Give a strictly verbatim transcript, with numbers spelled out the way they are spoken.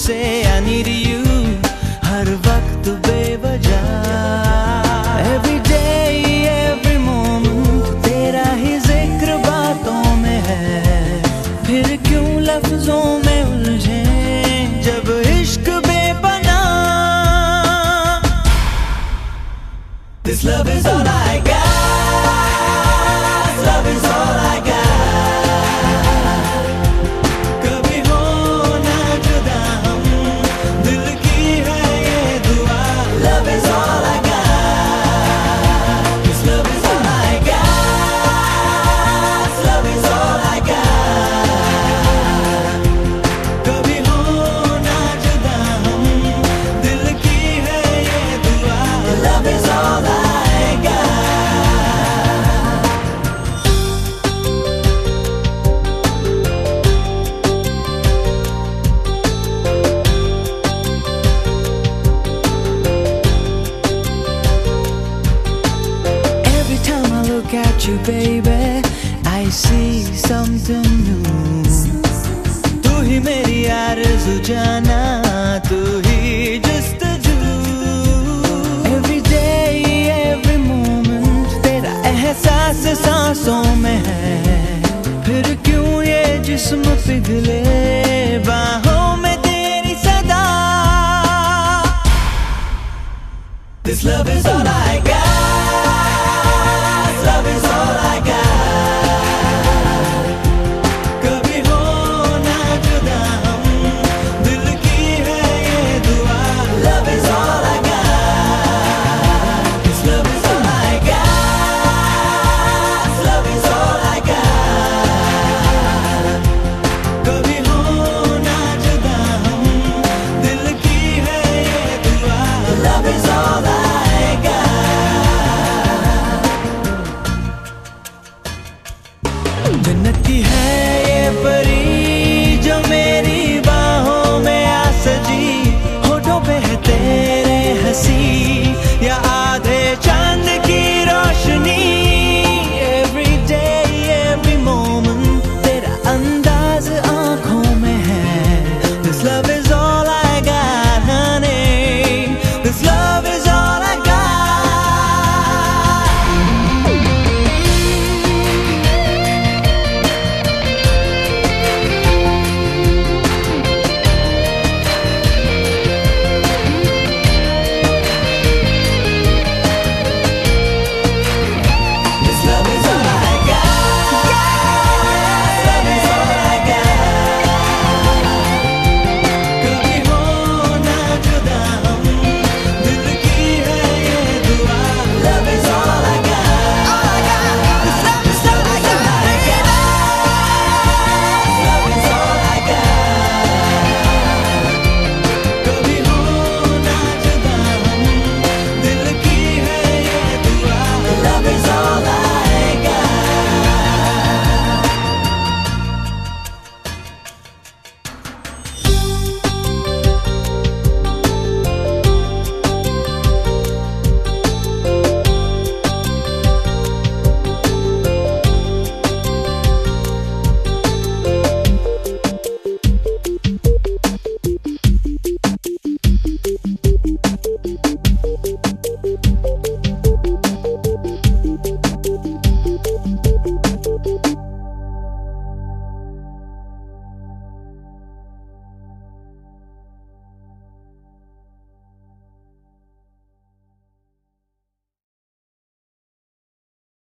से I need you हर वक्त बेवजह Every day every moment तेरा ही जिक्र बातों में है फिर क्यों लफ्जों में उलझे जब इश्क बेपना This love is all I got This love is all I got At you baby I see something new तू ही मेरी आरज़ू जाना तू ही जस्तजू Every day every moment तेरा एहसास सांसों में है फिर क्यों ये जिस्म पिघले बाहों में तेरी सदा This love is all I